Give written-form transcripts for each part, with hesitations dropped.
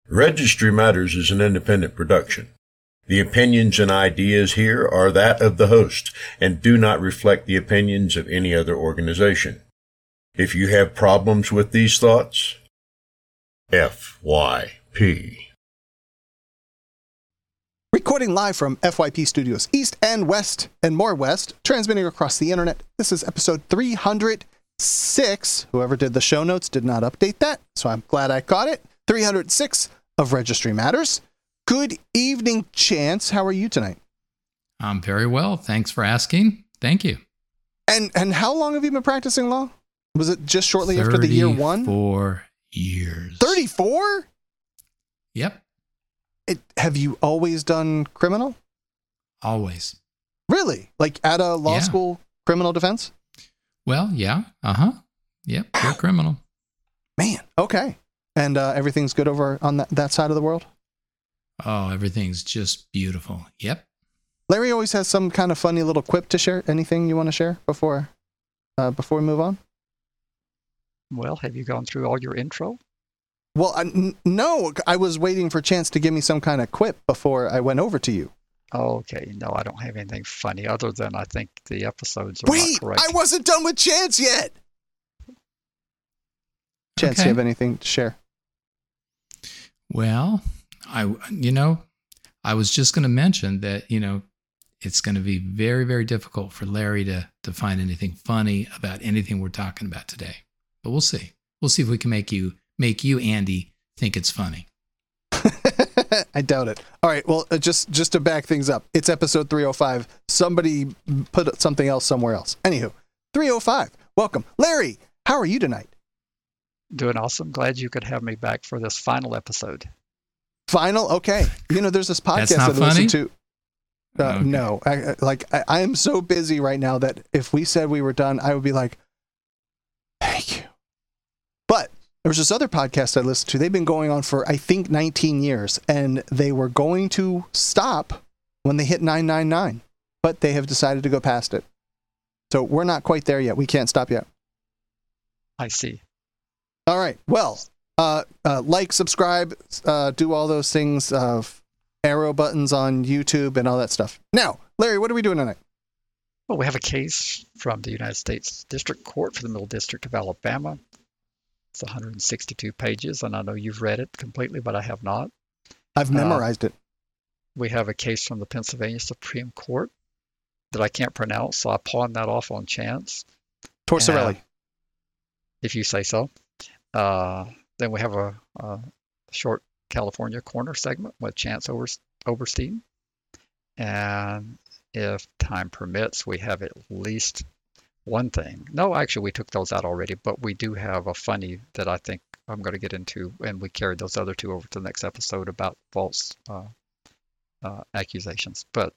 Registry Matters is an independent production. The opinions and ideas here are that of the host and do not reflect the opinions of any other organization. If you have problems with these thoughts, FYP. Recording live from FYP Studios East and West and more West, transmitting across the internet. This is episode 306. Whoever did the show notes did not update that, so I'm glad I caught it. 306 of Registry Matters. Good evening, Chance. How are you tonight? I'm very well. Thanks for asking. Thank you. And how long have you been practicing law? Was it just shortly after the year one? 34 years. 34? Yep. Have you always done criminal? Always. Really? Like at a law school criminal defense? Well, yeah. Yep, you're a criminal. Man, okay. And everything's good over on that side of the world? Oh, everything's just beautiful. Yep. Larry always has some kind of funny little quip to share. Anything you want to share before we move on? Well, have you gone through all your intro? Well, no. I was waiting for Chance to give me some kind of quip before I went over to you. Okay. No, I don't have anything funny other than I think the episodes are not correct. I wasn't done with Chance yet. Chance, Okay. do you have anything to share? Well, I was just going to mention that, it's going to be very, very difficult for Larry to find anything funny about anything we're talking about today. But we'll see. We'll see if we can make you, Andy, think it's funny. I doubt it. All right. Well, just to back things up, it's episode 305. Somebody put something else somewhere else. Anywho, 305. Welcome. Larry, how are you tonight? Doing awesome. Glad you could have me back for this final episode. Final? Okay. There's this podcast That's not that I listen funny? to. Okay. No. I am so busy right now that if we said we were done, I would be like, thank you. But there was this other podcast I listened to. They've been going on for, I think, 19 years, and they were going to stop when they hit 999, but they have decided to go past it. So we're not quite there yet. We can't stop yet. I see. All right. Well, like, subscribe, do all those things, arrow buttons on YouTube and all that stuff. Now, Larry, what are we doing tonight? Well, we have a case from the United States District Court for the Middle District of Alabama. It's 162 pages, and I know you've read it completely, but I have not. I've memorized it. We have a case from the Pennsylvania Supreme Court that I can't pronounce, so I pawned that off on Chance. Torsorelli. If you say so. Then we have a short California corner segment with Chance Oberstein. And if time permits, we have at least one thing. No, actually, we took those out already, but we do have a funny that I think I'm going to get into, and we carried those other two over to the next episode about false accusations. But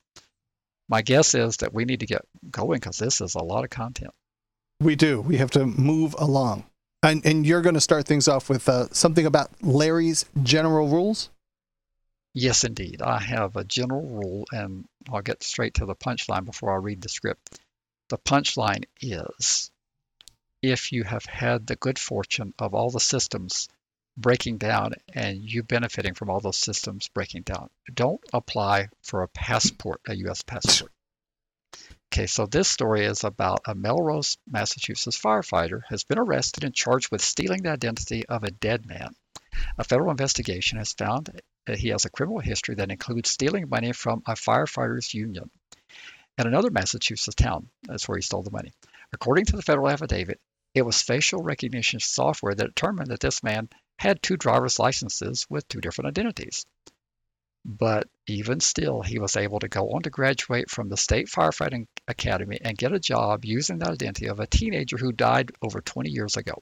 my guess is that we need to get going because this is a lot of content. We do. We have to move along. And you're going to start things off with something about Larry's general rules? Yes, indeed. I have a general rule, and I'll get straight to the punchline before I read the script. The punchline is, if you have had the good fortune of all the systems breaking down and you benefiting from all those systems breaking down, don't apply for a passport, a U.S. passport. Okay, so this story is about a Melrose, Massachusetts firefighter has been arrested and charged with stealing the identity of a dead man. A federal investigation has found that he has a criminal history that includes stealing money from a firefighters union in another Massachusetts town. That's where he stole the money. According to the federal affidavit, it was facial recognition software that determined that this man had two driver's licenses with two different identities. But even still, he was able to go on to graduate from the State Firefighting Academy and get a job using the identity of a teenager who died over 20 years ago.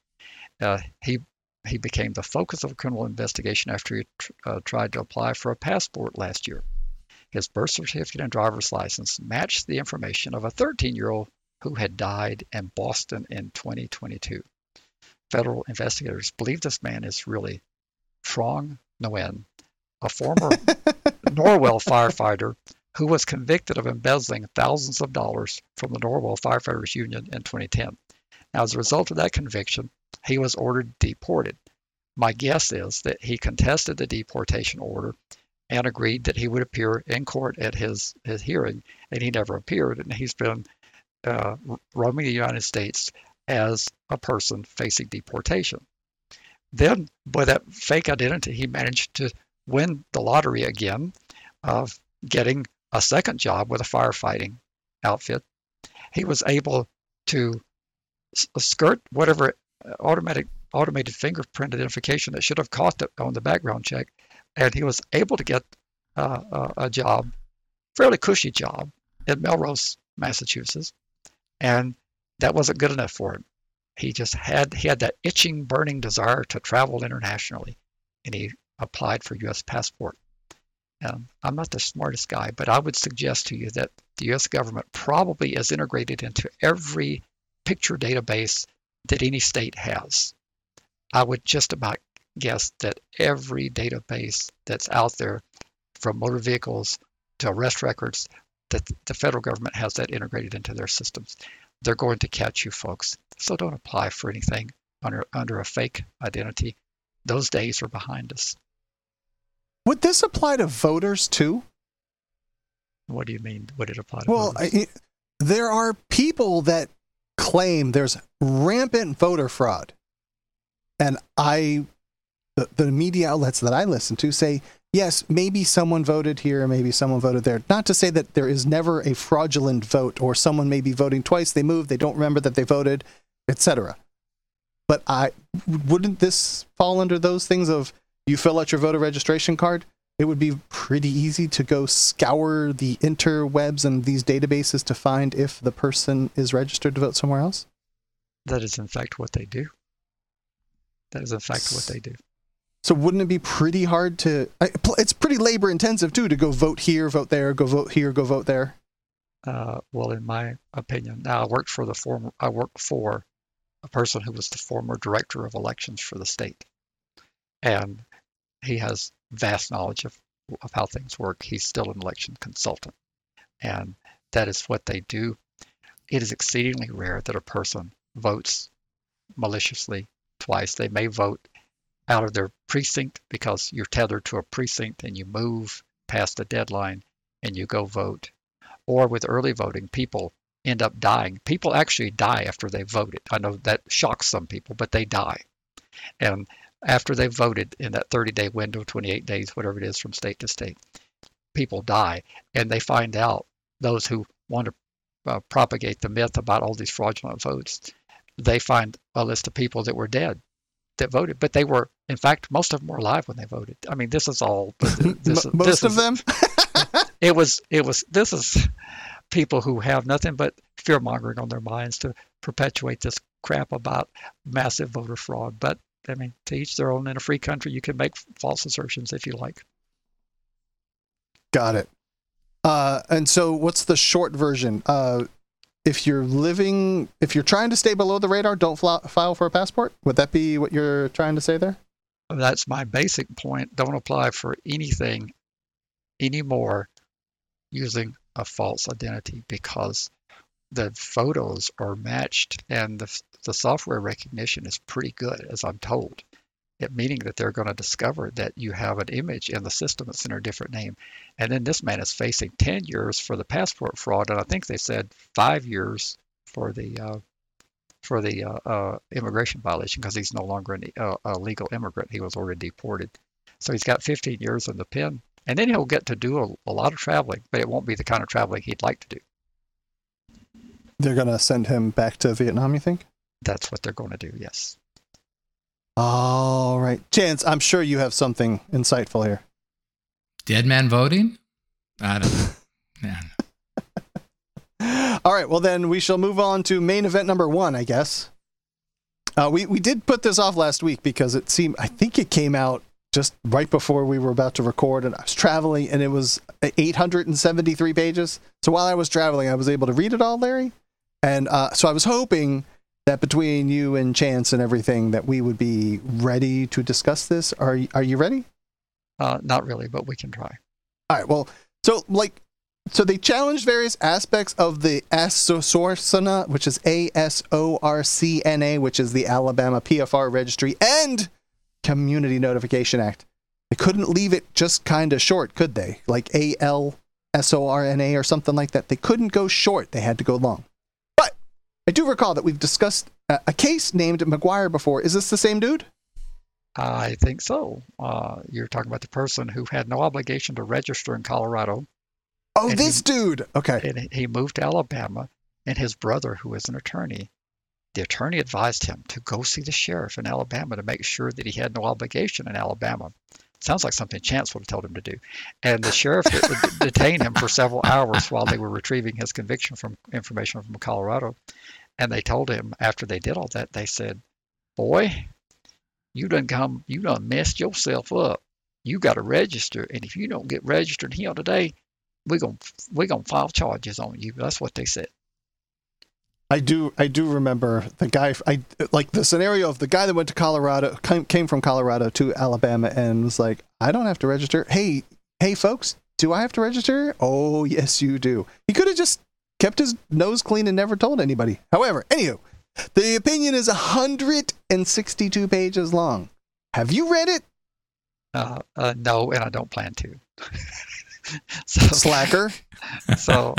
He became the focus of a criminal investigation after he tried to apply for a passport last year. His birth certificate and driver's license matched the information of a 13-year-old who had died in Boston in 2022. Federal investigators believe this man is really Trong Nguyen, a former Norwell firefighter who was convicted of embezzling thousands of dollars from the Norwell Firefighters Union in 2010. Now, as a result of that conviction, he was ordered deported. My guess is that he contested the deportation order and agreed that he would appear in court at his hearing, and he never appeared, and he's been roaming the United States as a person facing deportation. Then, by that fake identity, he managed to win the lottery again of getting a second job with a firefighting outfit. He was able to skirt whatever automated fingerprint identification that should have caught it on the background check, and he was able to get a job, fairly cushy job, in Melrose, Massachusetts, and that wasn't good enough for him. He had that itching, burning desire to travel internationally, and he applied for U.S. passport. I'm not the smartest guy, but I would suggest to you that the U.S. government probably is integrated into every picture database that any state has. I would just about guess that every database that's out there, from motor vehicles to arrest records, that the federal government has that integrated into their systems. They're going to catch you, folks. So don't apply for anything under a fake identity. Those days are behind us. Would this apply to voters too? What do you mean? Would it apply to voters? Well, there are people that claim there's rampant voter fraud. And the media outlets that I listen to say, yes, maybe someone voted here, maybe someone voted there. Not to say that there is never a fraudulent vote, or someone may be voting twice, they moved, they don't remember that they voted, etc. But wouldn't this fall under those things of, you fill out your voter registration card? It would be pretty easy to go scour the interwebs and these databases to find if the person is registered to vote somewhere else? That is, in fact, what they do. That is, in fact, what they do. So wouldn't it be pretty hard to... It's pretty labor-intensive, too, to go vote here, vote there, go vote here, go vote there. Well, in my opinion, now I worked for a person who was the former director of elections for the state. And he has vast knowledge of how things work. He's still an election consultant. And that is what they do. It is exceedingly rare that a person votes maliciously twice. They may vote out of their precinct because you're tethered to a precinct and you move past the deadline and you go vote. Or with early voting, people end up dying. People actually die after they voted. I know that shocks some people, but they die. And after they've voted in that 30-day window, 28 days, whatever it is from state to state, people die. And they find out, those who want to propagate the myth about all these fraudulent votes, they find a list of people that were dead that voted, but they were, in fact, most of them were alive when they voted. I mean, this is all. Most of them? This is people who have nothing but fear mongering on their minds to perpetuate this crap about massive voter fraud. But I mean, to each their own. In a free country, you can make false assertions if you like. Got it. And so what's the short version? If you're trying to stay below the radar, don't file for a passport? Would that be what you're trying to say there? That's my basic point. Don't apply for anything anymore using a false identity, because the photos are matched and the software recognition is pretty good, as I'm told. Meaning that they're going to discover that you have an image in the system that's in a different name. And then this man is facing 10 years for the passport fraud, and I think they said 5 years for the immigration violation, because he's no longer a legal immigrant. He was already deported. So he's got 15 years in the pen, and then he'll get to do a lot of traveling, but it won't be the kind of traveling he'd like to do. They're going to send him back to Vietnam, you think? That's what they're going to do, yes. All right. Chance, I'm sure you have something insightful here. Dead man voting? I don't know. Yeah. All right. Well, then we shall move on to main event number 1, I guess. We did put this off last week because I think it came out just right before we were about to record, and I was traveling, and it was 873 pages. So while I was traveling, I was able to read it all, Larry. And so I was hoping that between you and Chance and everything that we would be ready to discuss this. Are you ready? Not really, but we can try. All right. Well, so they challenged various aspects of the ASORCNA, which is ASORCNA, which is the Alabama PFR registry, and Community Notification Act. They couldn't leave it just kind of short, could they? Like ALSORNA or something like that. They couldn't go short. They had to go long. But I do recall that we've discussed a case named McGuire before. Is this the same dude? I think so. You're talking about the person who had no obligation to register in Colorado. Oh, this dude. Okay. And he moved to Alabama, and his brother, who is an attorney, the attorney advised him to go see the sheriff in Alabama to make sure that he had no obligation in Alabama. Sounds like something Chance would have told him to do. And the sheriff detained him for several hours while they were retrieving his conviction from information from Colorado. And they told him after they did all that, they said, "Boy, you done messed yourself up. You got to register, and if you don't get registered here today, we're gonna file charges on you." That's what they said. I do remember the guy. I like the scenario of the guy that went to Colorado, came from Colorado to Alabama, and was like, "I don't have to register." Hey, folks, do I have to register? Oh, yes, you do. He could have just kept his nose clean and never told anybody. However, anywho, the opinion is 162 pages long. Have you read it? No, and I don't plan to. Slacker. So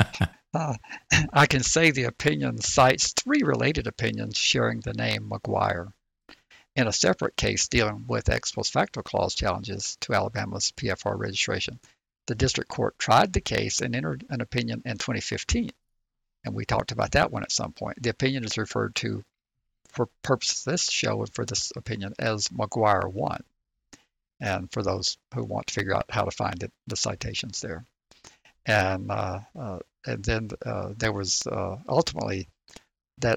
I can say the opinion cites 3 related opinions sharing the name McGuire. In a separate case dealing with ex post facto clause challenges to Alabama's PFR registration, the district court tried the case and entered an opinion in 2015. And we talked about that one at some point. The opinion is referred to, for purposes of this show and for this opinion, as McGuire 1. And for those who want to figure out how to find it, the citations there. And then there was ultimately that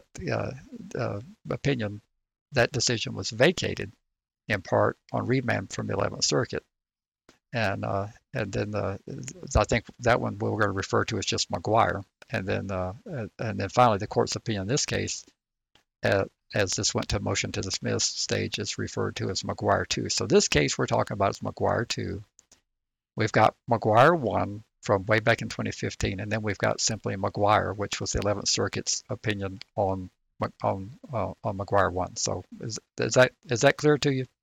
opinion, that decision was vacated in part on remand from the 11th Circuit. And then I think that one we're going to refer to as just McGuire. And then finally the court's opinion in this case, as this went to motion to dismiss stage, is referred to as McGuire 2. So this case we're talking about is McGuire 2. We've got McGuire 1 from way back in 2015, and then we've got simply McGuire, which was the 11th Circuit's opinion on McGuire 1. So is that clear to you?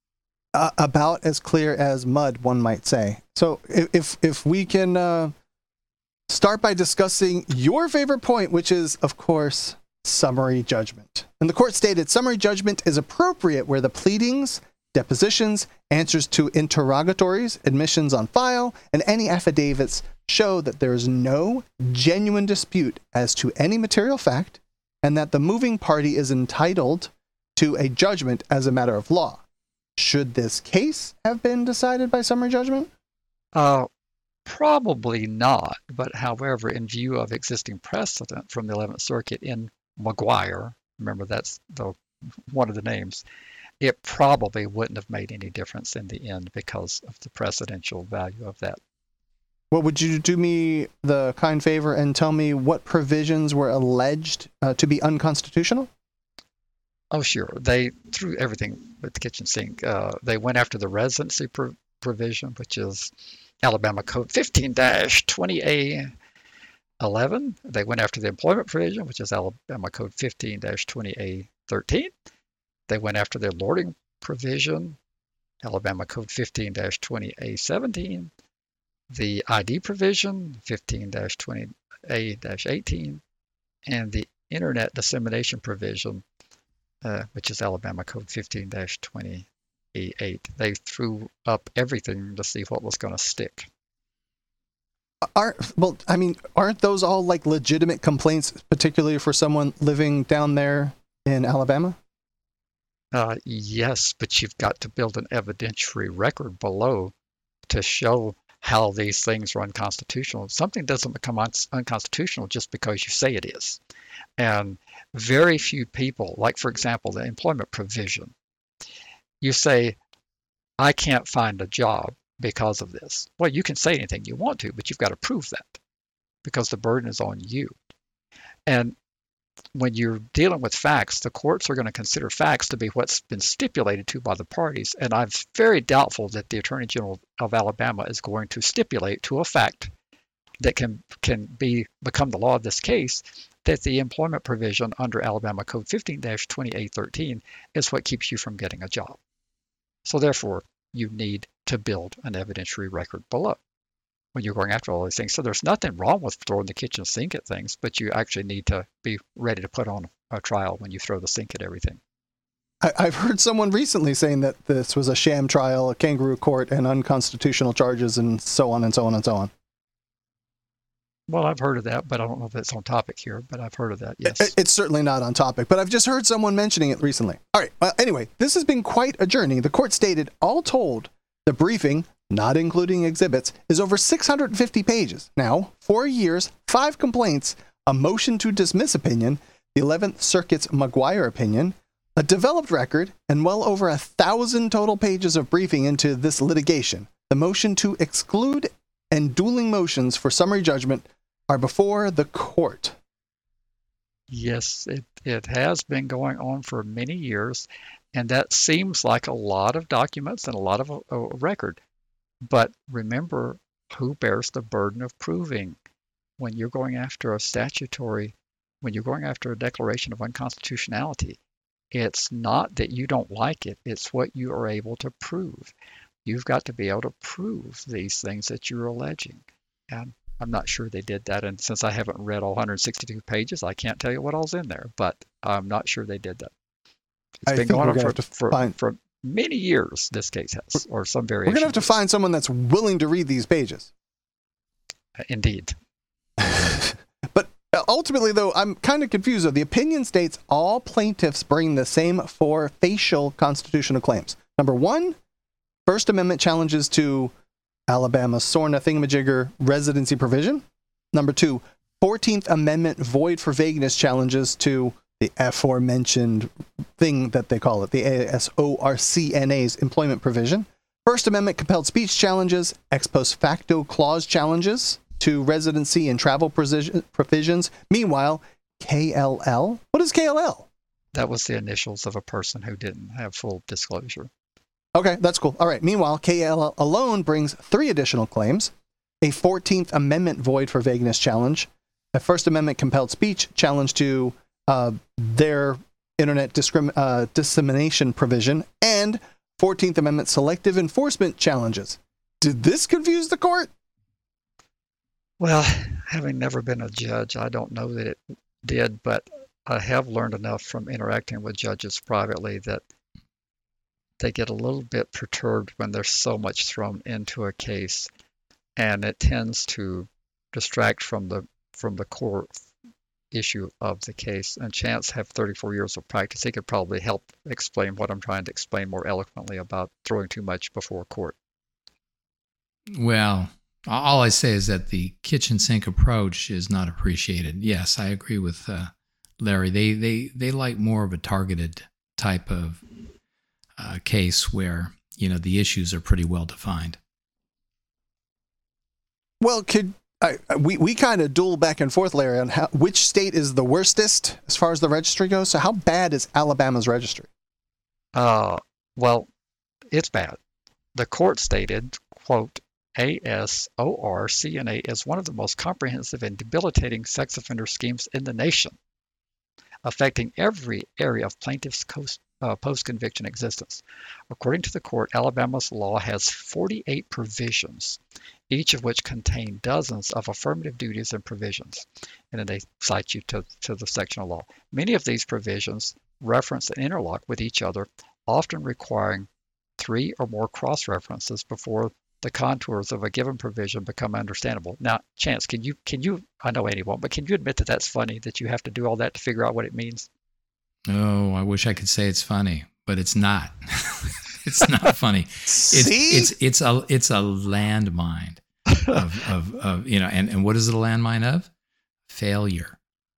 About as clear as mud, one might say. So if we can start by discussing your favorite point, which is, of course, summary judgment. And the court stated summary judgment is appropriate where the pleadings, depositions, answers to interrogatories, admissions on file, and any affidavits show that there is no genuine dispute as to any material fact, and that the moving party is entitled to a judgment as a matter of law. Should this case have been decided by summary judgment? Probably not. But however, in view of existing precedent from the 11th Circuit in McGuire, remember that's one of the names, it probably wouldn't have made any difference in the end because of the precedential value of that. Well, would you do me the kind favor and tell me what provisions were alleged to be unconstitutional? Oh, sure. They threw everything at the kitchen sink. They went after the residency provision, which is Alabama Code 15-20A11. They went after the employment provision, which is Alabama Code 15-20A13. They went after their lording provision, Alabama Code 15-20A17. The ID provision, 15-20A-18. And the internet dissemination provision, which is Alabama Code 15-20A8. They threw up everything to see what was going to stick. Aren't those all like legitimate complaints, particularly for someone living down there in Alabama? Yes, but you've got to build an evidentiary record below to show how these things are unconstitutional. Something doesn't become unconstitutional just because you say it is. And very few people, like for example, the employment provision, you say, I can't find a job because of this. Well, you can say anything you want to, but you've got to prove that because the burden is on you. And when you're dealing with facts, the courts are going to consider facts to be what's been stipulated to by the parties. And I'm very doubtful that the Attorney General of Alabama is going to stipulate to a fact that can become the law of this case that the employment provision under Alabama Code 15-20A13 is what keeps you from getting a job. So therefore, you need to build an evidentiary record below when you're going after all these things. So there's nothing wrong with throwing the kitchen sink at things, but you actually need to be ready to put on a trial when you throw the sink at everything. I've heard someone recently saying that this was a sham trial, a kangaroo court, and unconstitutional charges, and so on and so on and so on. Well, I've heard of that, but I don't know if it's on topic here, but I've heard of that, yes. It's certainly not on topic, but I've just heard someone mentioning it recently. All right, well, anyway, this has been quite a journey. The court stated, all told, the briefing, not including exhibits, is over 650 pages. Now, 4 years, 5 complaints, a motion to dismiss opinion, the 11th Circuit's McGuire opinion, a developed record, and well over 1,000 total pages of briefing into this litigation. The motion to exclude and dueling motions for summary judgment are before the court. Yes, it has been going on for many years, and that seems like a lot of documents and a lot of a record. But remember, who bears the burden of proving when you're going after when you're going after a declaration of unconstitutionality? It's not that you don't like it, it's what you are able to prove. You've got to be able to prove these things that you're alleging. And I'm not sure they did that. And since I haven't read all 162 pages, I can't tell you what all's in there, but I'm not sure they did that. It's been going on for many years, this case has, or some variation. We're going to have to find someone that's willing to read these pages. Indeed. But ultimately, though, I'm kind of confused. Though. The opinion states all plaintiffs bring the same 4 facial constitutional claims. Number 1, First Amendment challenges to Alabama's SORNA thingamajigger residency provision. Number 2, 14th Amendment void for vagueness challenges to the aforementioned thing that they call it, the ASORCNA's employment provision. First Amendment compelled speech challenges, ex post facto clause challenges to residency and travel provisions. Meanwhile, KLL. What is KLL? That was the initials of a person who didn't have full disclosure. Okay, that's cool. All right. Meanwhile, KLL alone brings 3 additional claims: a 14th Amendment void for vagueness challenge, a First Amendment compelled speech challenge to their internet dissemination provision, and 14th Amendment selective enforcement challenges. Did this confuse the court? Well, having never been a judge, I don't know that it did, but I have learned enough from interacting with judges privately that they get a little bit perturbed when there's so much thrown into a case, and it tends to distract from the core issue of the case. And Chance have 34 years of practice. He could probably help explain what I'm trying to explain more eloquently about throwing too much before court. Well, all I say is that the kitchen sink approach is not appreciated. Yes, I agree with Larry. They like more of a targeted type of case where, the issues are pretty well defined. Well, we kind of duel back and forth, Larry, on which state is the worstest as far as the registry goes. So how bad is Alabama's registry? Well, it's bad. The court stated, quote, ASORCNA is one of the most comprehensive and debilitating sex offender schemes in the nation, affecting every area of plaintiff's post-conviction existence. According to the court, Alabama's law has 48 provisions, each of which contain dozens of affirmative duties and provisions. And then they cite you to the section of law. Many of these provisions reference and interlock with each other, often requiring 3 or more cross-references before the contours of a given provision become understandable. Now, Chance, can you? I know Annie won't, but can you admit that that's funny, that you have to do all that to figure out what it means? Oh, I wish I could say it's funny, but it's not. It's not funny. It's a landmine of and what is it a landmine of? Failure.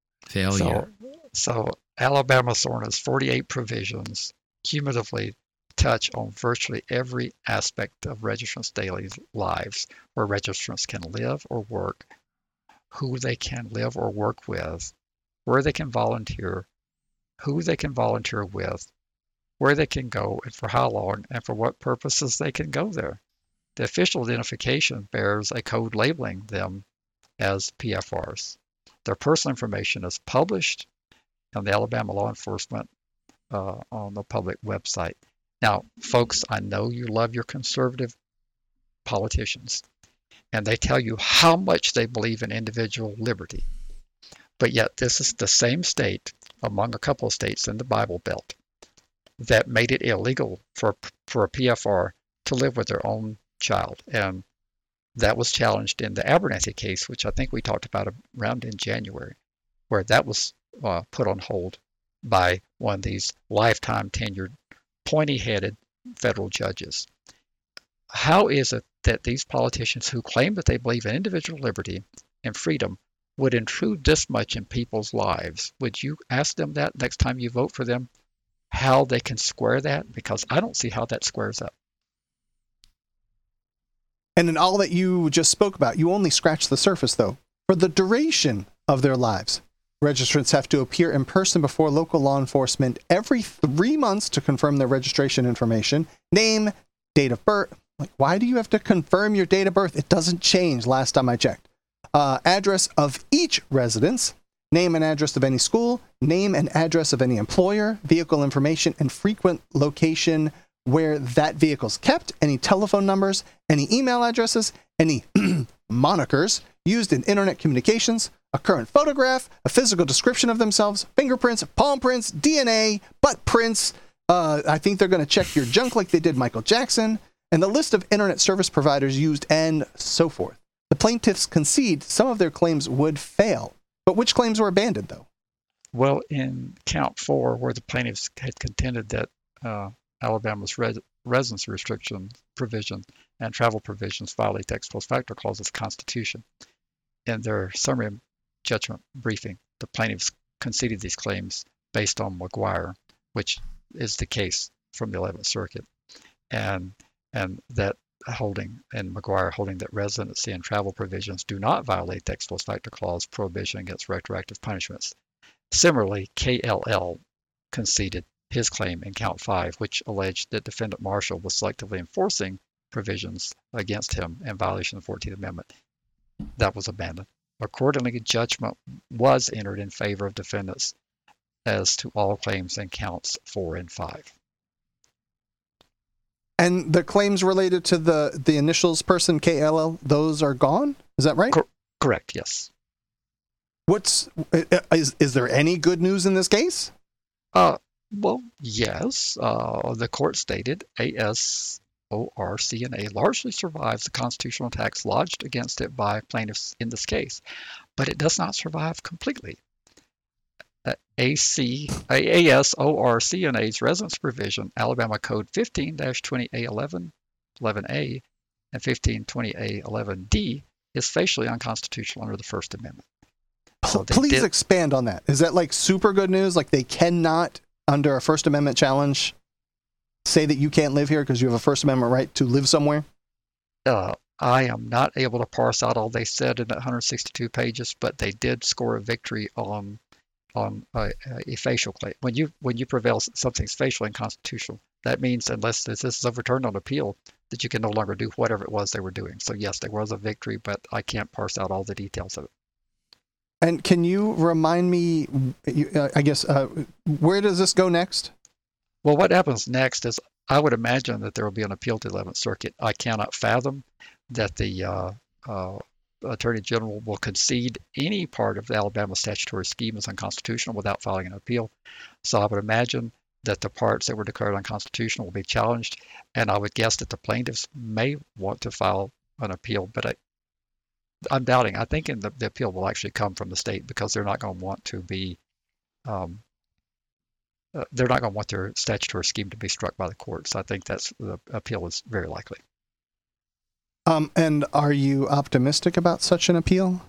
So Alabama SORNA's 48 provisions cumulatively touch on virtually every aspect of registrants' daily lives, where registrants can live or work, who they can live or work with, where they can volunteer, who they can volunteer with, where they can go and for how long, and for what purposes they can go there. The official identification bears a code labeling them as PFRs. Their personal information is published on the Alabama Law Enforcement on the public website. Now, folks, I know you love your conservative politicians, and they tell you how much they believe in individual liberty. But yet, this is the same state, among a couple of states in the Bible Belt, that made it illegal for a PFR to live with their own child. And that was challenged in the Abernathy case, which I think we talked about around in January, where that was put on hold by one of these lifetime tenured, pointy-headed federal judges. How is it that these politicians who claim that they believe in individual liberty and freedom would intrude this much in people's lives? Would you ask them that next time you vote for them, how they can square that? Because I don't see how that squares up. And in all that you just spoke about, you only scratched the surface, though. For the duration of their lives, registrants have to appear in person before local law enforcement every 3 months to confirm their registration information, name, date of birth. Like, why do you have to confirm your date of birth? It doesn't change last time I checked. Address of each residence, name and address of any school, name and address of any employer, vehicle information, and frequent location where that vehicle's kept, any telephone numbers, any email addresses, any monikers used in internet communications, a current photograph, a physical description of themselves, fingerprints, palm prints, DNA, butt prints. I think they're going to check your junk like they did Michael Jackson, and the list of internet service providers used, and so forth. The plaintiffs concede some of their claims would fail. But which claims were abandoned, though? Well, in count 4, where the plaintiffs had contended that Alabama's residence restriction provision and travel provisions violate the ex post facto clause of the Constitution. In their summary judgment briefing, the plaintiffs conceded these claims based on McGuire, which is the case from the 11th Circuit, and that holding, and McGuire holding that residency and travel provisions do not violate the ex post facto clause prohibition against retroactive punishments. Similarly, KLL conceded his claim in count 5, which alleged that defendant Marshall was selectively enforcing provisions against him in violation of the 14th Amendment. That was abandoned. Accordingly, judgment was entered in favor of defendants as to all claims in counts 4 and 5. And the claims related to the initials person, KLL, those are gone? Is that right? Correct, yes. Is there any good news in this case? Well, yes. The court stated ASORCNA largely survives the constitutional attacks lodged against it by plaintiffs in this case, but it does not survive completely. ASORCNA's residence provision, Alabama Code 15-20A11, 11A, and 15-20A11D, is facially unconstitutional under the First Amendment. So please expand on that. Is that like super good news? Like they cannot, under a First Amendment challenge, say that you can't live here because you have a First Amendment right to live somewhere? I am not able to parse out all they said in that 162 pages, but they did score a victory on a facial claim. When you prevail, something's facially unconstitutional. That means unless this is overturned on appeal, that you can no longer do whatever it was they were doing. So yes, there was a victory, but I can't parse out all the details of it. And can you remind me, where does this go next? Well, what happens next is I would imagine that there will be an appeal to the 11th Circuit. I cannot fathom that the Attorney General will concede any part of the Alabama statutory scheme is unconstitutional without filing an appeal. So I would imagine that the parts that were declared unconstitutional will be challenged, and I would guess that the plaintiffs may want to file an appeal, but I'm doubting. I think the appeal will actually come from the state because they're not going to want to be, they're not going to want their statutory scheme to be struck by the courts. I think the appeal is very likely. And are you optimistic about such an appeal?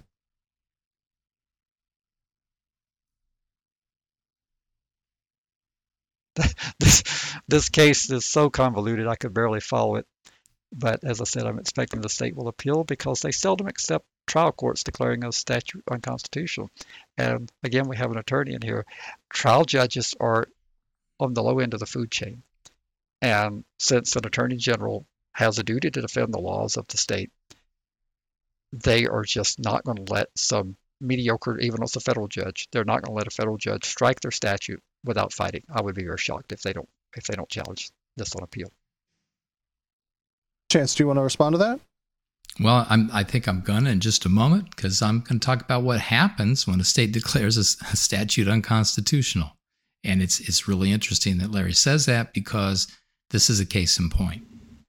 This case is so convoluted I could barely follow it. But as I said, I'm expecting the state will appeal because they seldom accept trial courts declaring a statute unconstitutional. And again, we have an attorney in here. Trial judges are on the low end of the food chain. And since an attorney general has a duty to defend the laws of the state, they are just not going to let some mediocre, even though it's a federal judge, they're not going to let a federal judge strike their statute without fighting. I would be very shocked if they don't challenge this on appeal. Chance, do you want to respond to that? Well, I think I'm going to in just a moment, because I'm going to talk about what happens when a state declares a statute unconstitutional. And it's really interesting that Larry says that, because this is a case in point.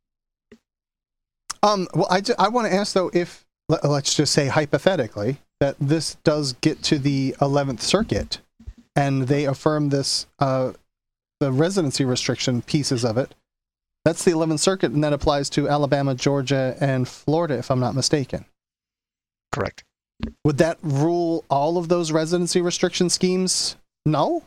Well, I want to ask, though, if, let's just say hypothetically, that this does get to the 11th Circuit and they affirm this, the residency restriction pieces of it. That's the 11th Circuit, and that applies to Alabama, Georgia, and Florida, if I'm not mistaken. Correct. Would that rule all of those residency restriction schemes null?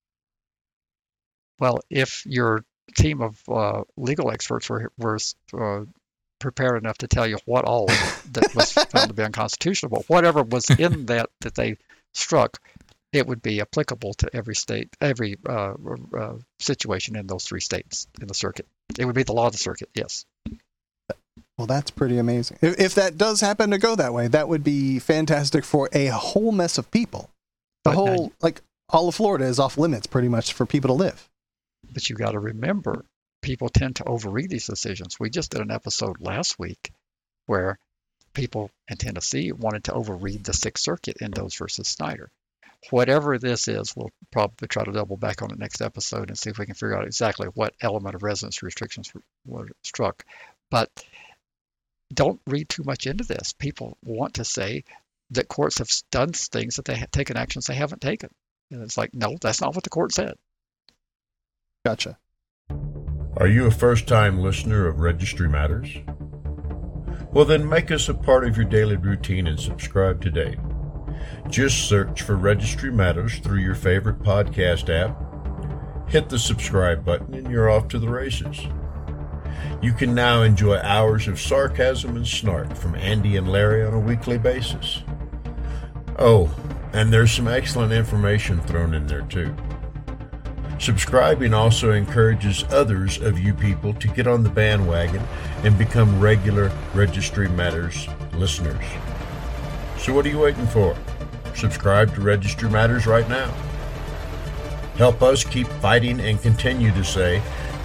Well, if your team of legal experts were prepared enough to tell you what all that was found to be unconstitutional, but whatever was in that they struck, it would be applicable to every state, every situation in those 3 states in the circuit. It would be the law of the circuit, yes. Well, that's pretty amazing. If that does happen to go that way, that would be fantastic for a whole mess of people. All of Florida is off limits pretty much for people to live. But you got to remember, people tend to overread these decisions. We just did an episode last week where people in Tennessee wanted to overread the Sixth Circuit in Doe versus Snyder. Whatever this is, we'll probably try to double back on the next episode and see if we can figure out exactly what element of residency restrictions were struck. But don't read too much into this. People want to say that courts have done things that they have taken actions they haven't taken. And it's like, no, that's not what the court said. Gotcha. Are you a first-time listener of Registry Matters? Well, then make us a part of your daily routine and subscribe today. Just search for Registry Matters through your favorite podcast app. Hit the subscribe button and you're off to the races. You can now enjoy hours of sarcasm and snark from Andy and Larry on a weekly basis. Oh, and there's some excellent information thrown in there too. Subscribing also encourages others of you people to get on the bandwagon and become regular Registry Matters listeners. So what are you waiting for? Subscribe to Registry Matters right now. Help us keep fighting and continue to say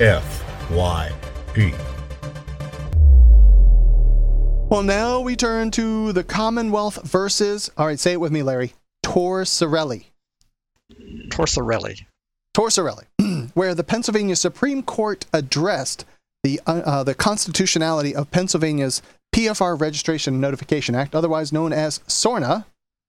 FYP. Well, now we turn to the Commonwealth versus, all right, say it with me, Larry, Torsorelli. Torsorelli. Torsorelli, where the Pennsylvania Supreme Court addressed the constitutionality of Pennsylvania's PFR Registration and Notification Act, otherwise known as SORNA,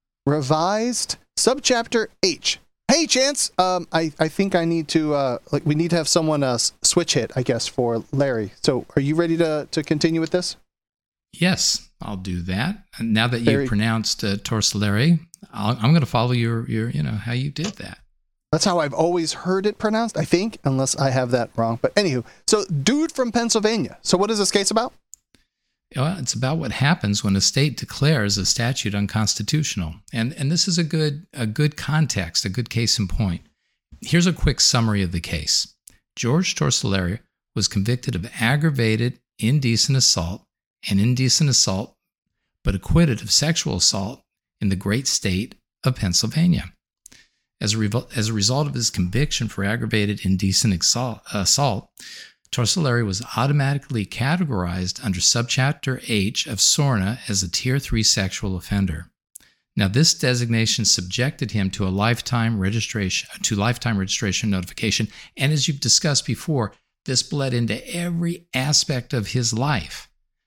revised Subchapter H. Hey, Chance, I think I need to, we need to have someone switch hit, I guess, for Larry. So are you ready to continue with this? Yes, I'll do that. And now that you've pronounced Torsorelli, I'm going to follow your, how you did that. That's how I've always heard it pronounced, I think, unless I have that wrong. But anywho, so dude from Pennsylvania. So what is this case about? Well, it's about what happens when a state declares a statute unconstitutional. And this is a good context, a good case in point. Here's a quick summary of the case. George Torsorelli was convicted of aggravated indecent assault and indecent assault, but acquitted of sexual assault in the great state of Pennsylvania. As a result of his conviction for aggravated indecent assault, Torsorelli was automatically categorized under Subchapter H of SORNA as a Tier 3 sexual offender. Now, this designation subjected him to lifetime registration notification, and as you've discussed before, this bled into every aspect of his life.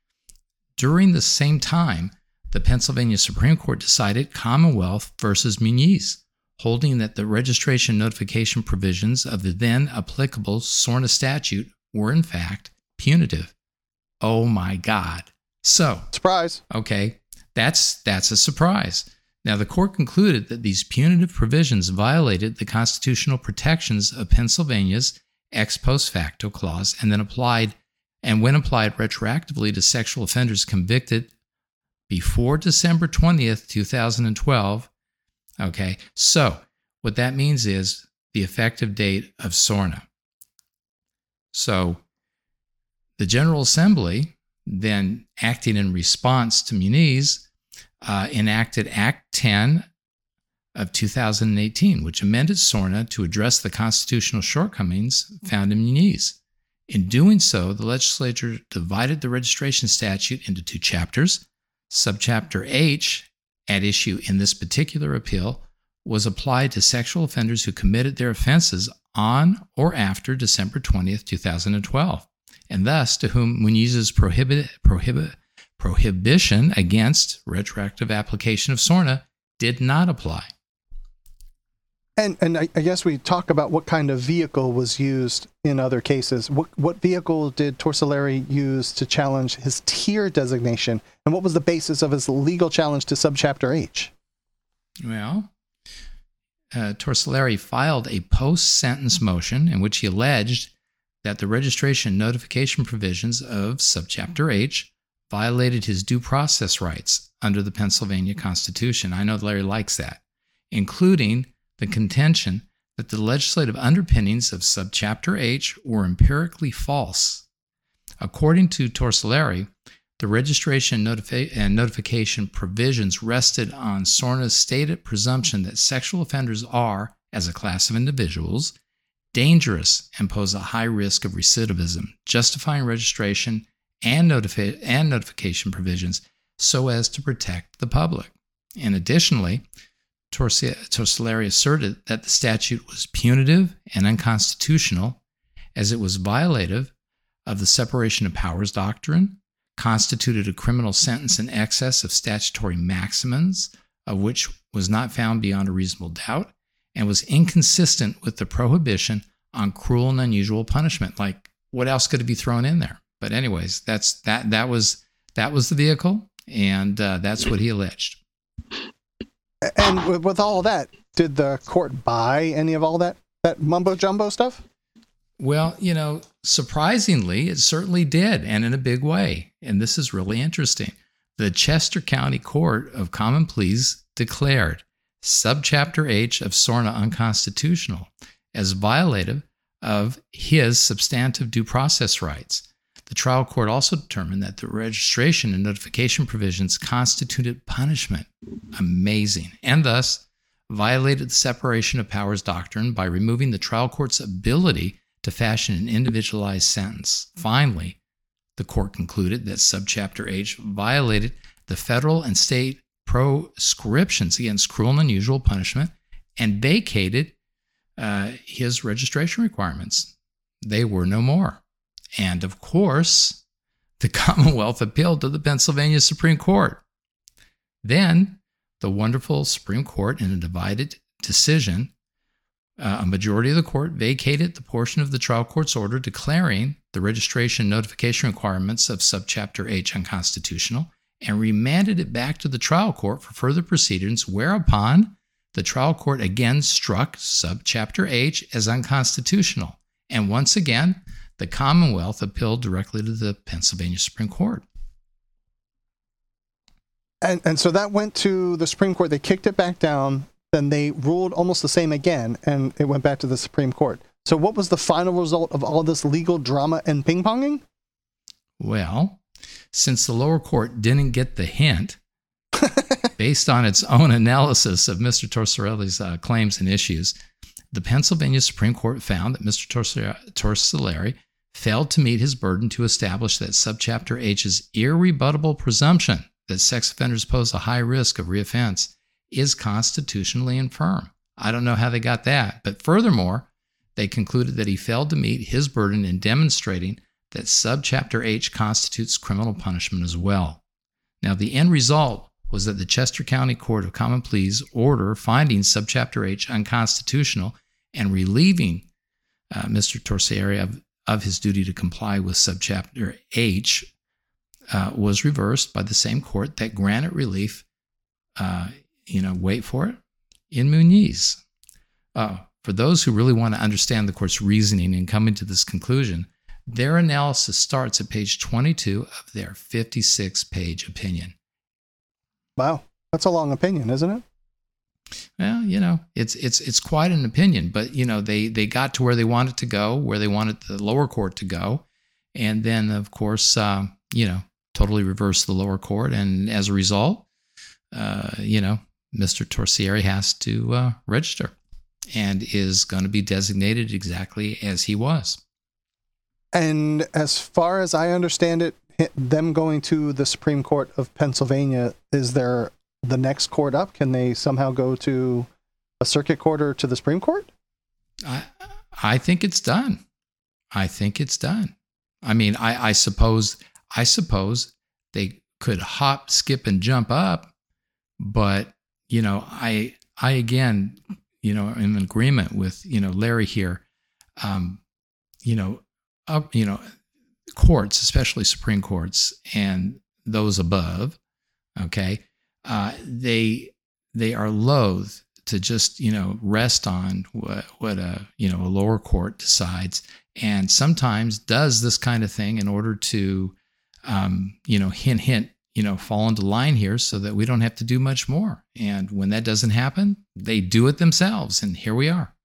During the same time, the Pennsylvania Supreme Court decided Commonwealth versus Muniz, holding that the registration notification provisions of the then applicable SORNA statute were in fact punitive. Oh my God. So, surprise. Okay, that's a surprise. Now, the court concluded that these punitive provisions violated the constitutional protections of Pennsylvania's ex post facto clause, and when applied retroactively to sexual offenders convicted before December 20th, 2012. Okay, so what that means is the effective date of SORNA. So the General Assembly, then acting in response to Muniz, enacted Act 10 of 2018, which amended SORNA to address the constitutional shortcomings found in Muniz. In doing so, the legislature divided the registration statute into 2 chapters. Subchapter H, at issue in this particular appeal, was applied to sexual offenders who committed their offenses on or after December 20th, 2012, and thus to whom Muniz's prohibition against retroactive application of SORNA did not apply. And I guess we talk about what kind of vehicle was used in other cases. What vehicle did Torsilleri use to challenge his tier designation? And what was the basis of his legal challenge to Subchapter H? Well, Torsilleri filed a post-sentence motion in which he alleged that the registration notification provisions of Subchapter H violated his due process rights under the Pennsylvania Constitution. I know Larry likes that, including the contention that the legislative underpinnings of Subchapter H were empirically false. According to Torsilleri, the registration and notification provisions rested on SORNA's stated presumption that sexual offenders are, as a class of individuals, dangerous and pose a high risk of recidivism, justifying registration and notification provisions so as to protect the public. And additionally, Torsilleri asserted that the statute was punitive and unconstitutional as it was violative of the separation of powers doctrine, constituted a criminal sentence in excess of statutory maximums, of which was not found beyond a reasonable doubt, and was inconsistent with the prohibition on cruel and unusual punishment. Like, what else could it be thrown in there? But anyways, that was the vehicle, and that's what he alleged. And with all of that, did the court buy any of all that mumbo jumbo stuff? Well, surprisingly, it certainly did, and in a big way. And this is really interesting. The Chester County Court of Common Pleas declared Subchapter H of SORNA unconstitutional as violative of his substantive due process rights. The trial court also determined that the registration and notification provisions constituted punishment. Amazing. And thus violated the separation of powers doctrine by removing the trial court's ability to fashion an individualized sentence. Finally, the court concluded that Subchapter H violated the federal and state proscriptions against cruel and unusual punishment and vacated his registration requirements. They were no more. And of course, the Commonwealth appealed to the Pennsylvania Supreme Court. Then, the wonderful Supreme Court, in a divided decision, a majority of the court vacated the portion of the trial court's order declaring the registration notification requirements of Subchapter H unconstitutional and remanded it back to the trial court for further proceedings, whereupon the trial court again struck Subchapter H as unconstitutional. And once again, the Commonwealth appealed directly to the Pennsylvania Supreme Court. And so that went to the Supreme Court. They kicked it back down. Then they ruled almost the same again, and it went back to the Supreme Court. So what was the final result of all this legal drama and ping-ponging? Well, since the lower court didn't get the hint, based on its own analysis of Mr. Torsileri's claims and issues, the Pennsylvania Supreme Court found that Mr. Torsilleri failed to meet his burden to establish that Subchapter H's irrebuttable presumption that sex offenders pose a high risk of reoffense is constitutionally infirm. I don't know how they got that, but furthermore, they concluded that he failed to meet his burden in demonstrating that Subchapter H constitutes criminal punishment as well. Now, the end result was that the Chester County Court of Common Pleas order finding Subchapter H unconstitutional and relieving Mr. Torsilleri of his duty to comply with Subchapter H was reversed by the same court that granted relief, wait for it, in Muniz. For those who really want to understand the court's reasoning in coming to this conclusion, their analysis starts at page 22 of their 56-page opinion. Wow, that's a long opinion, isn't it? Well, it's quite an opinion, but they got to where they wanted to go, where they wanted the lower court to go, and then of course, totally reversed the lower court, and as a result, Mr. Torsilleri has to register, and is going to be designated exactly as he was. And as far as I understand it, them going to the Supreme Court of Pennsylvania, is there the next court up? Can they somehow go to a circuit court or to the Supreme Court? I think it's done. I think it's done. I mean, I suppose they could hop, skip, and jump up, but I again, am in agreement with Larry here. Courts, especially Supreme Courts and those above, okay, they are loath to just rest on what a lower court decides, and sometimes does this kind of thing in order to hint fall into line here so that we don't have to do much more. And when that doesn't happen, they do it themselves, and here we are.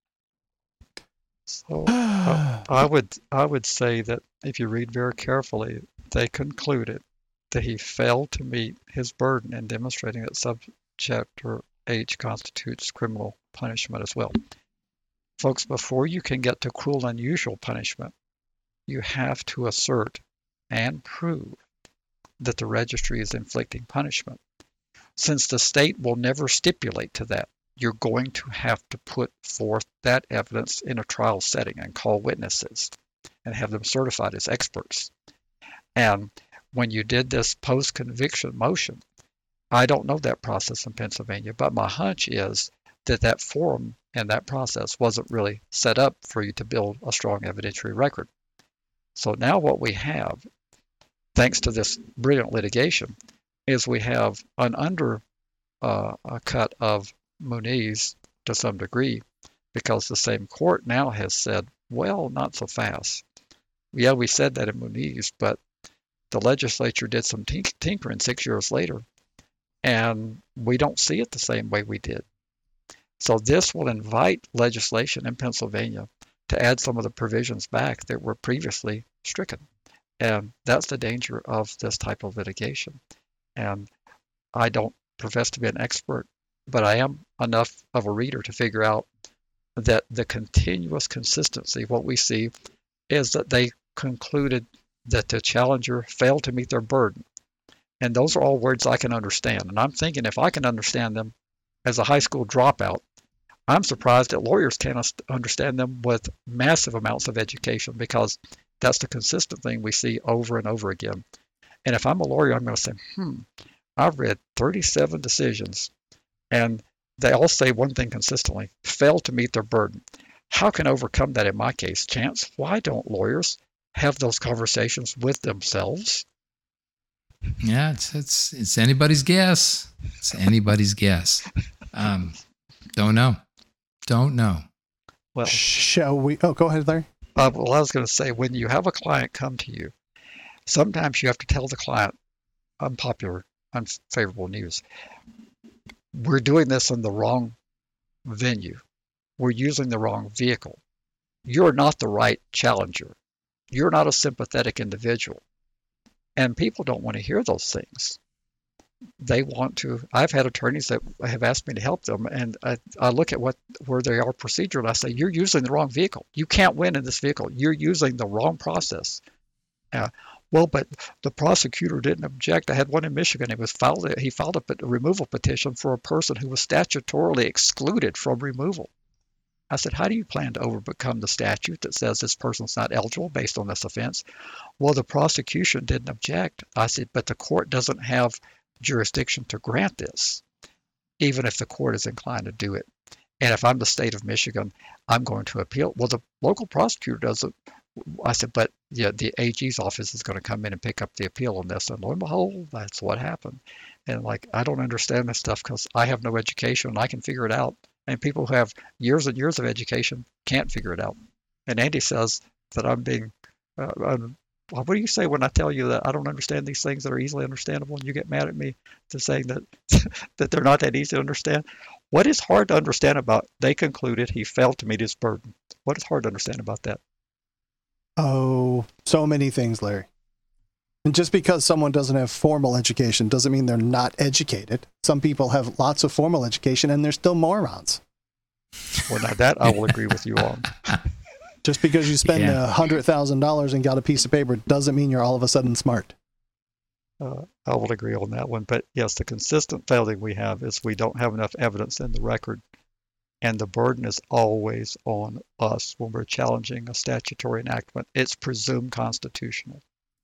So I would say that if you read very carefully, they concluded that he failed to meet his burden in demonstrating that subchapter H constitutes criminal punishment as well. Folks, before you can get to cruel and unusual punishment, you have to assert and prove that the registry is inflicting punishment. Since the state will never stipulate to that, you're going to have to put forth that evidence in a trial setting and call witnesses and have them certified as experts. And when you did this post-conviction motion, I don't know that process in Pennsylvania, but my hunch is that that forum and that process wasn't really set up for you to build a strong evidentiary record. So now what we have, thanks to this brilliant litigation, is we have an undercut of Muniz to some degree, because the same court now has said, well, not so fast. Yeah, we said that in Muniz, but the legislature did some tinkering 6 years later, and we don't see it the same way we did. So this will invite legislation in Pennsylvania to add some of the provisions back that were previously stricken. And that's the danger of this type of litigation. And I don't profess to be an expert, but I am enough of a reader to figure out that the continuous consistency, what we see, is that they concluded that the challenger failed to meet their burden. And those are all words I can understand. And I'm thinking if I can understand them as a high school dropout, I'm surprised that lawyers can't understand them with massive amounts of education, because that's the consistent thing we see over and over again. And if I'm a lawyer, I'm going to say, I've read 37 decisions, and they all say one thing consistently: fail to meet their burden. How can I overcome that in my case? Chance, why don't lawyers have those conversations with themselves? Yeah, it's anybody's guess. It's anybody's guess. Don't know. Well, shall we? Oh, go ahead, Larry. Well, I was going to say, when you have a client come to you, sometimes you have to tell the client unpopular, unfavorable news. We're doing this in the wrong venue. We're using the wrong vehicle. You're not the right challenger. You're not a sympathetic individual. And people don't want to hear those things. They want to. I've had attorneys that have asked me to help them, and I look at where they are procedural, and I say, you're using the wrong vehicle. You can't win in this vehicle. You're using the wrong process. Well, but the prosecutor didn't object. I had one in Michigan. He filed a removal petition for a person who was statutorily excluded from removal. I said, how do you plan to overcome the statute that says this person's not eligible based on this offense? Well, the prosecution didn't object. I said, but the court doesn't have jurisdiction to grant this, even if the court is inclined to do it. And if I'm the state of Michigan, I'm going to appeal. Well, the local prosecutor doesn't. I said, but yeah, the AG's office is going to come in and pick up the appeal on this. And lo and behold, that's what happened. And I don't understand this stuff because I have no education and I can figure it out. And people who have years and years of education can't figure it out. And Andy says that I'm being, what do you say when I tell you that I don't understand these things that are easily understandable, and you get mad at me to saying that that they're not that easy to understand? What is hard to understand about they concluded he failed to meet his burden? What is hard to understand about that? Oh, so many things, Larry. And just because someone doesn't have formal education doesn't mean they're not educated. Some people have lots of formal education and they're still morons. Well, now that I will agree with you on. Just because you spend $100,000 and got a piece of paper doesn't mean you're all of a sudden smart. I will agree on that one. But yes, the consistent failing we have is we don't have enough evidence in the record. And the burden is always on us when we're challenging a statutory enactment. It's presumed constitutional.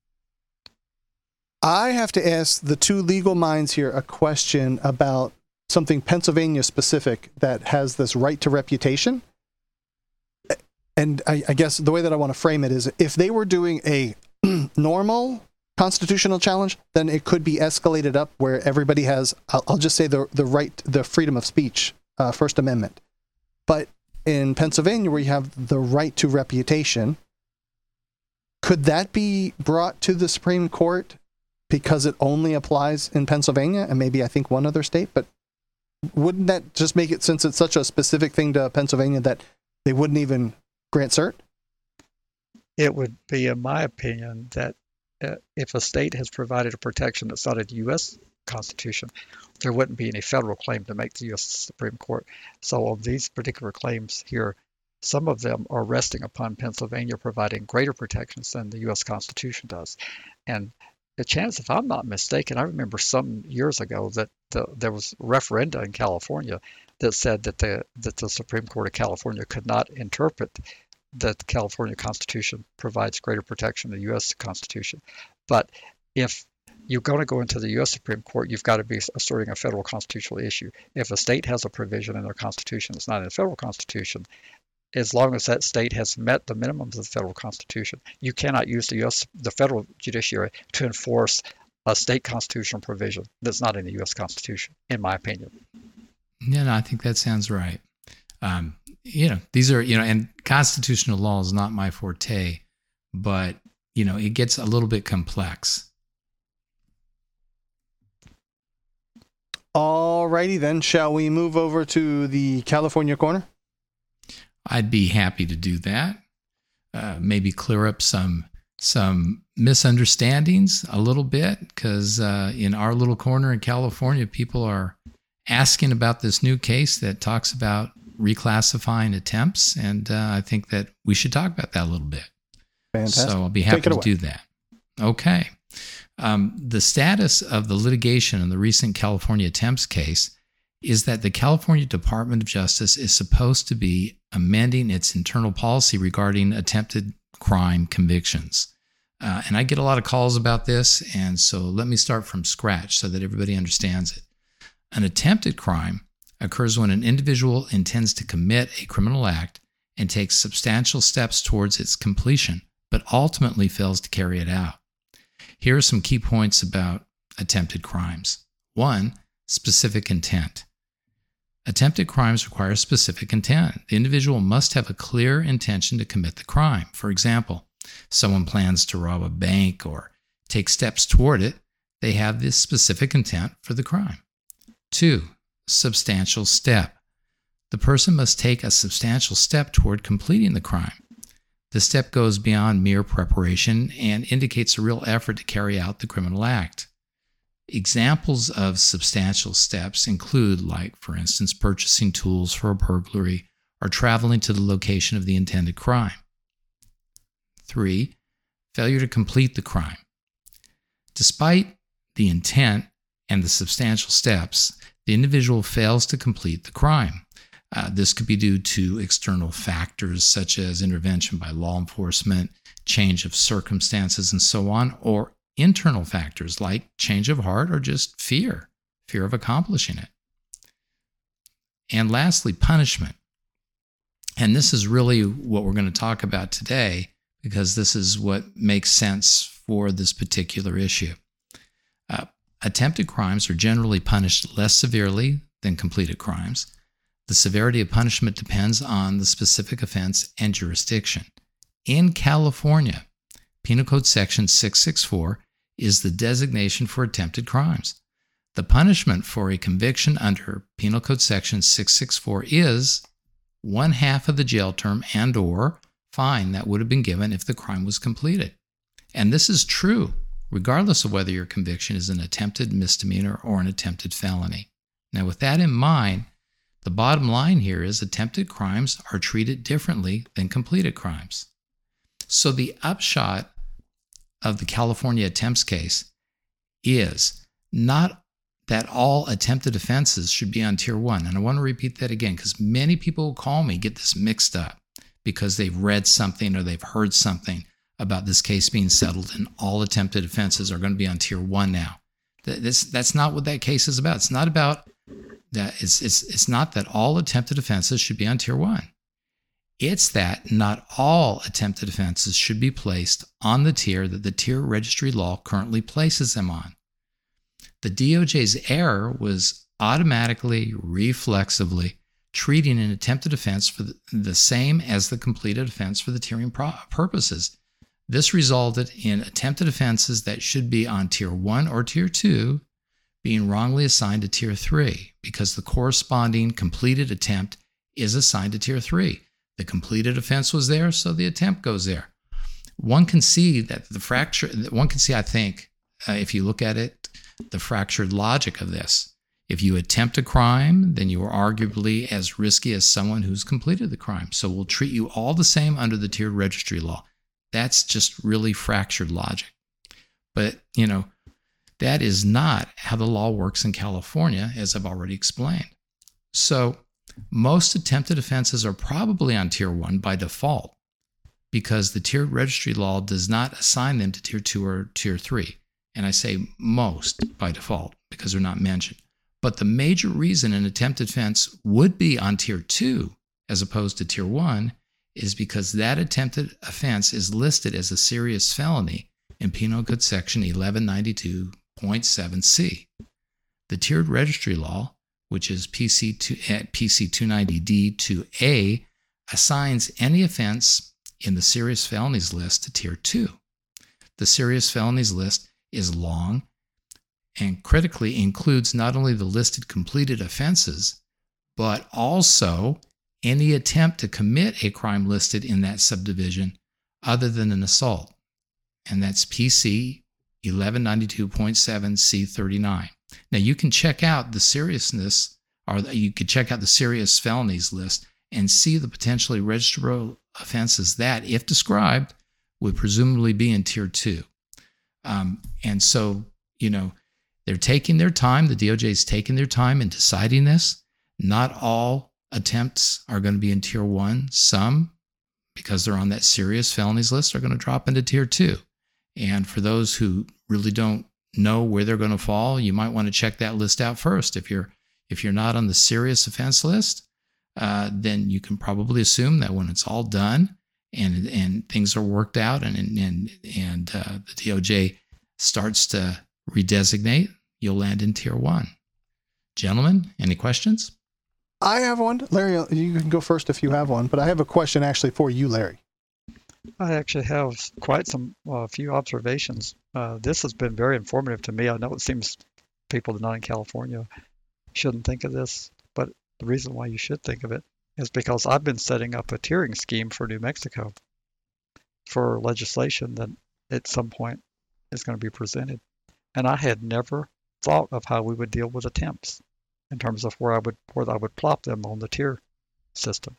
I have to ask the two legal minds here a question about something Pennsylvania specific that has this right to reputation. And I guess the way that I want to frame it is if they were doing a normal constitutional challenge, then it could be escalated up where everybody has, I'll just say the right, the freedom of speech, First Amendment. But in Pennsylvania, where you have the right to reputation, could that be brought to the Supreme Court because it only applies in Pennsylvania and maybe I think one other state? But wouldn't that just make it, since it's such a specific thing to Pennsylvania, that they wouldn't even grant cert? It would be, in my opinion, that if a state has provided a protection that's not in the U.S. Constitution, there wouldn't be any federal claim to make the U.S. Supreme Court. So on these particular claims here, some of them are resting upon Pennsylvania providing greater protections than the U.S. Constitution does. And the chance, if I'm not mistaken, I remember some years ago that there was a referenda in California that said that the Supreme Court of California could not interpret that the California Constitution provides greater protection than the U.S. Constitution. But if you're going to go into the U.S. Supreme Court, you've got to be asserting a federal constitutional issue. If a state has a provision in their Constitution that's not in the federal Constitution, as long as that state has met the minimums of the federal Constitution, you cannot use the federal judiciary to enforce a state constitutional provision that's not in the U.S. Constitution, in my opinion. Yeah, no, I think that sounds right. These are, and constitutional law is not my forte, but, it gets a little bit complex. All righty then. Shall we move over to the California corner? I'd be happy to do that. Maybe clear up some misunderstandings a little bit, because in our little corner in California, people are asking about this new case that talks about reclassifying attempts, and I think that we should talk about that a little bit. Fantastic. So I'll be happy to do that. Okay. The status of the litigation in the recent California attempts case is that the California Department of Justice is supposed to be amending its internal policy regarding attempted crime convictions. And I get a lot of calls about this, and so let me start from scratch so that everybody understands it. An attempted crime occurs when an individual intends to commit a criminal act and takes substantial steps towards its completion, but ultimately fails to carry it out. Here are some key points about attempted crimes. 1, specific intent. Attempted crimes require specific intent. The individual must have a clear intention to commit the crime. For example, someone plans to rob a bank or take steps toward it, they have this specific intent for the crime. 2, substantial step. The person must take a substantial step toward completing the crime. The step goes beyond mere preparation and indicates a real effort to carry out the criminal act. Examples of substantial steps include, like, for instance, purchasing tools for a burglary or traveling to the location of the intended crime. 3, failure to complete the crime. Despite the intent and the substantial steps, the individual fails to complete the crime. This could be due to external factors such as intervention by law enforcement, change of circumstances, and so on, or internal factors like change of heart or just fear of accomplishing it. And lastly, punishment. And this is really what we're going to talk about today, because this is what makes sense for this particular issue. Attempted crimes are generally punished less severely than completed crimes. The severity of punishment depends on the specific offense and jurisdiction. In California, Penal Code Section 664 is the designation for attempted crimes. The punishment for a conviction under Penal Code Section 664 is 1/2 of the jail term and/or fine that would have been given if the crime was completed. And this is true regardless of whether your conviction is an attempted misdemeanor or an attempted felony. Now, with that in mind, The bottom line here is attempted crimes are treated differently than completed crimes. So the upshot of the California attempts case is not that all attempted offenses should be on Tier 1. And I want to repeat that again because many people who call me get this mixed up because they've read something or they've heard something about this case being settled and all attempted offenses are going to be on Tier 1 now. That's not what that case is about. It's not about that. It's not that all attempted offenses should be on Tier 1. It's that not all attempted offenses should be placed on the tier that the tier registry law currently places them on. The DOJ's error was automatically, reflexively treating an attempted offense for the same as the completed offense for the tiering purposes. This resulted in attempted offenses that should be on Tier 1 or Tier 2 being wrongly assigned to Tier 3 because the corresponding completed attempt is assigned to Tier 3. The completed offense was there, so the attempt goes there. One can see that I think, if you look at it, the fractured logic of this. If you attempt a crime, then you are arguably as risky as someone who's completed the crime. So we'll treat you all the same under the tiered registry law. That's just really fractured logic. But, that is not how the law works in California, as I've already explained. So most attempted offenses are probably on Tier 1 by default because the tiered registry law does not assign them to Tier 2 or Tier 3. And I say most by default because they're not mentioned. But the major reason an attempted offense would be on Tier 2 as opposed to Tier 1 is because that attempted offense is listed as a serious felony in Penal Code Section 1192.7c. The tiered registry law, which is PC 290D to A, assigns any offense in the serious felonies list to Tier 2. The serious felonies list is long and critically includes not only the listed completed offenses, but also any attempt to commit a crime listed in that subdivision other than an assault. And that's PC 1192.7C39. Now you can check out the seriousness, or you could check out the serious felonies list and see the potentially registrable offenses that, if described, would presumably be in Tier 2. And so, they're taking their time. The DOJ is taking their time in deciding this. Not all attempts are going to be in Tier 1. Some, because they're on that serious felonies list, are going to drop into Tier 2. And for those who really don't know where they're going to fall, you might want to check that list out first. If you're not on the serious offense list, then you can probably assume that when it's all done and things are worked out and the DOJ starts to redesignate, you'll land in Tier 1. Gentlemen, any questions? I have one. Larry, you can go first if you have one, but I have a question actually for you, Larry. I actually have quite a few observations. This has been very informative to me. I know it seems people not in California shouldn't think of this, but the reason why you should think of it is because I've been setting up a tiering scheme for New Mexico for legislation that at some point is going to be presented. And I had never thought of how we would deal with attempts in terms of where I would plop them on the tier system.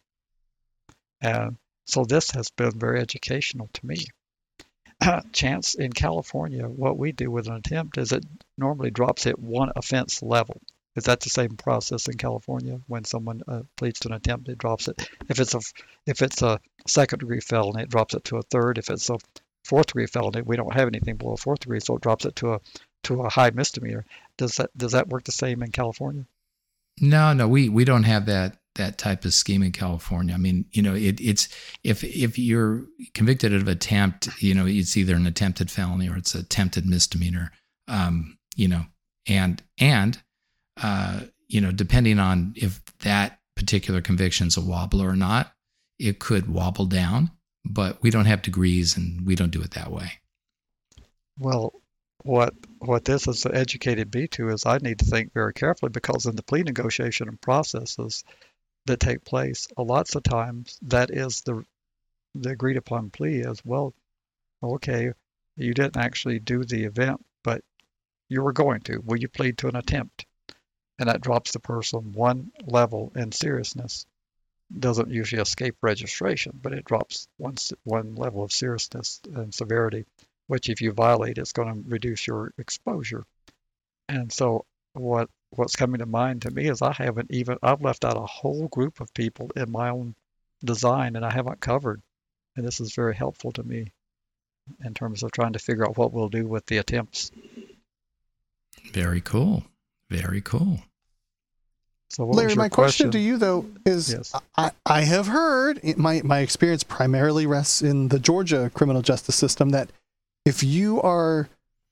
And so this has been very educational to me. Chance, in California, what we do with an attempt is it normally drops at one offense level. Is that the same process in California? When someone pleads to an attempt, it drops it. If it's a second degree felony, it drops it to a third. If it's a fourth degree felony, we don't have anything below fourth degree, so it drops it to a high misdemeanor. Does that work the same in California? No, we don't have that type of scheme in California. I mean, it's if you're convicted of attempt, it's either an attempted felony or it's an attempted misdemeanor. Depending on if that particular conviction's a wobbler or not, it could wobble down, but we don't have degrees and we don't do it that way. Well, what this has educated me to is I need to think very carefully, because in the plea negotiation and processes that take place, lots of times that is the agreed upon plea as well. Okay, you didn't actually do the event, but you were going to. Will you plead to an attempt? and that drops the person one level in seriousness. Doesn't usually escape registration, but it drops one level of seriousness and severity, which if you violate, it's going to reduce your exposure. And so what's coming to mind to me is I've left out a whole group of people in my own design, and I haven't covered. And this is very helpful to me in terms of trying to figure out what we'll do with the attempts. Very cool. Very cool. So Larry, my question to you, though, is yes. I have heard, my experience primarily rests in the Georgia criminal justice system, that if you are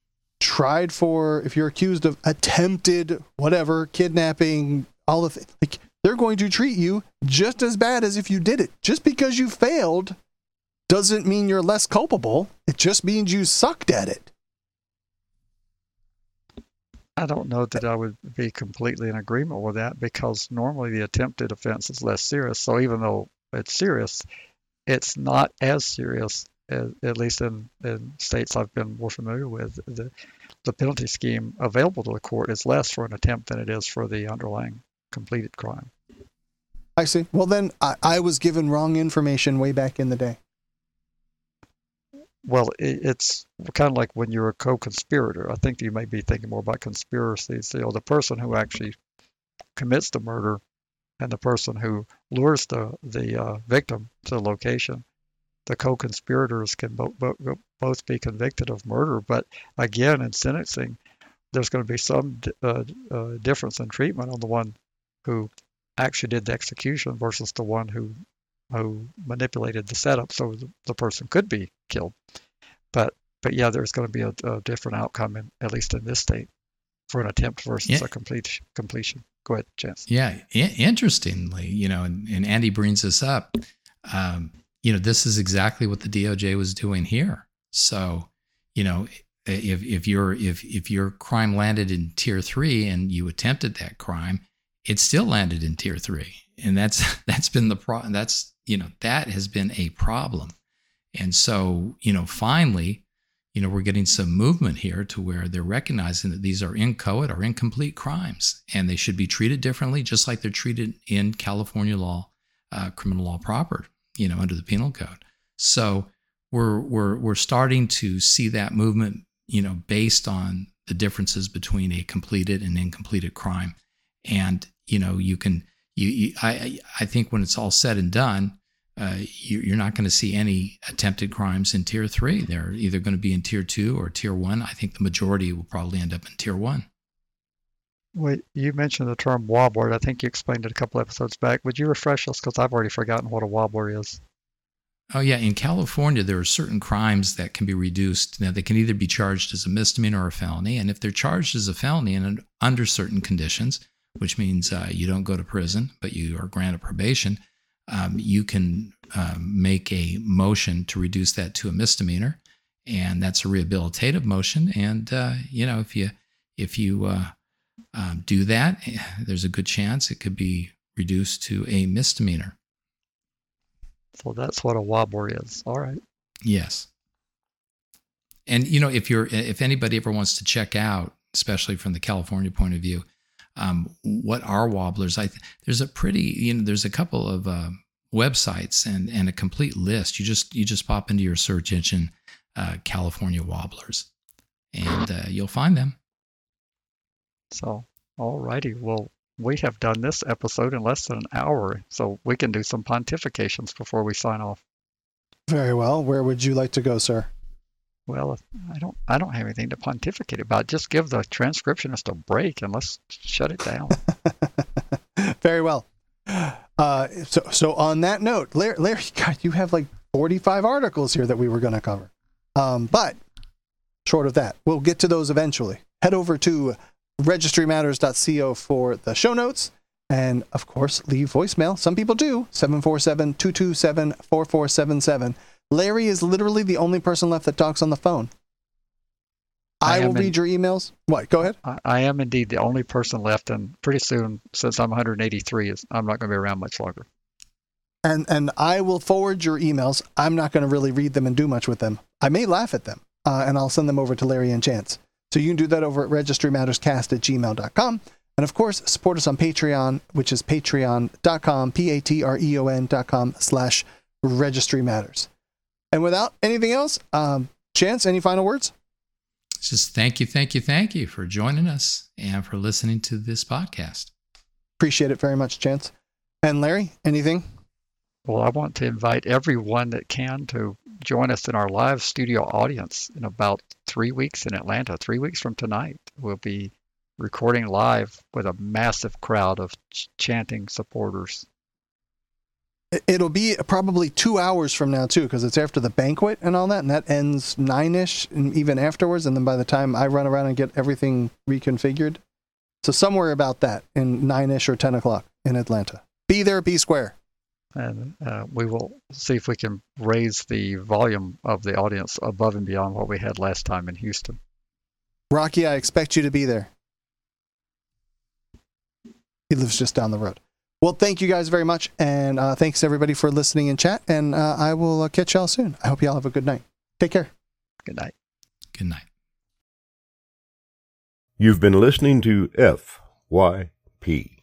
if you're accused of attempted whatever, kidnapping, all of it, like, they're going to treat you just as bad as if you did it. Just because you failed doesn't mean you're less culpable. It just means you sucked at it. I don't know that I would be completely in agreement with that, because normally the attempted offense is less serious. So even though it's serious, it's not as serious, at least in states I've been more familiar with. The penalty scheme available to the court is less for an attempt than it is for the underlying completed crime. I see. Well, then I was given wrong information way back in the day. Well, it's kind of like when you're a co-conspirator. I think you may be thinking more about conspiracies. The person who actually commits the murder and the person who lures the victim to the location. The co-conspirators can both be convicted of murder, but again, in sentencing, there's going to be some difference in treatment on the one who actually did the execution versus the one who manipulated the setup so the person could be killed. But yeah, there's going to be a different outcome, at least in this state, for an attempt versus a completion. Go ahead, Chance. Yeah, interestingly, and Andy brings this up. This is exactly what the DOJ was doing here. So, if your crime landed in tier 3 and you attempted that crime, it still landed in tier 3, and that's been the problem. That has been a problem. And so, finally, we're getting some movement here to where they're recognizing that these are inchoate or incomplete crimes, and they should be treated differently, just like they're treated in California law, criminal law proper, under the penal code. So we're starting to see that movement, based on the differences between a completed and incompleted crime. And, I think when it's all said and done, you're not going to see any attempted crimes in tier 3. They're either going to be in tier 2 or tier 1. I think the majority will probably end up in tier 1. Well, you mentioned the term wobbler. I think you explained it a couple episodes back. Would you refresh us? Because I've already forgotten what a wobbler is. Oh, yeah. In California, there are certain crimes that can be reduced. Now, they can either be charged as a misdemeanor or a felony. And if they're charged as a felony and under certain conditions, which means you don't go to prison, but you are granted probation, you can make a motion to reduce that to a misdemeanor. And that's a rehabilitative motion. And, if you do that, there's a good chance it could be reduced to a misdemeanor. So that's what a wobbler is. All right. Yes. And if anybody ever wants to check out, especially from the California point of view, what are wobblers? There's a couple of websites and a complete list. You just pop into your search engine, California wobblers, and you'll find them. So, all righty. Well, we have done this episode in less than an hour, so we can do some pontifications before we sign off. Very well. Where would you like to go, sir? Well, I don't have anything to pontificate about. Just give the transcriptionist a break and let's shut it down. Very well. So on that note, Larry, God, you have like 45 articles here that we were going to cover. But short of that, we'll get to those eventually. Head over to registrymatters.co for the show notes. And, of course, leave voicemail. Some people do. 747-227-4477. Larry is literally the only person left that talks on the phone. I will read your emails. What? Go ahead. I am indeed the only person left, and pretty soon, since I'm 183, I'm not going to be around much longer. And I will forward your emails. I'm not going to really read them and do much with them. I may laugh at them, and I'll send them over to Larry and Chance. So you can do that over at registrymatterscast@gmail.com. And of course, support us on Patreon, which is patreon.com, patreon.com/Registry Matters. And without anything else, Chance, any final words? Just thank you for joining us and for listening to this podcast. Appreciate it very much, Chance. And Larry, anything? Well, I want to invite everyone that can to join us in our live studio audience in about 3 weeks in Atlanta. 3 weeks from tonight, we'll be recording live with a massive crowd of chanting supporters. It'll be probably 2 hours from now, too, because it's after the banquet and all that, and that ends 9-ish, and even afterwards, and then by the time I run around and get everything reconfigured. So somewhere about that, in 9-ish or 10 o'clock in Atlanta. Be there, be square. And we will see if we can raise the volume of the audience above and beyond what we had last time in Houston. Rocky, I expect you to be there. He lives just down the road. Well, thank you guys very much, and thanks everybody for listening in chat, and I will catch y'all soon. I hope y'all have a good night. Take care. Good night. Good night. You've been listening to FYP.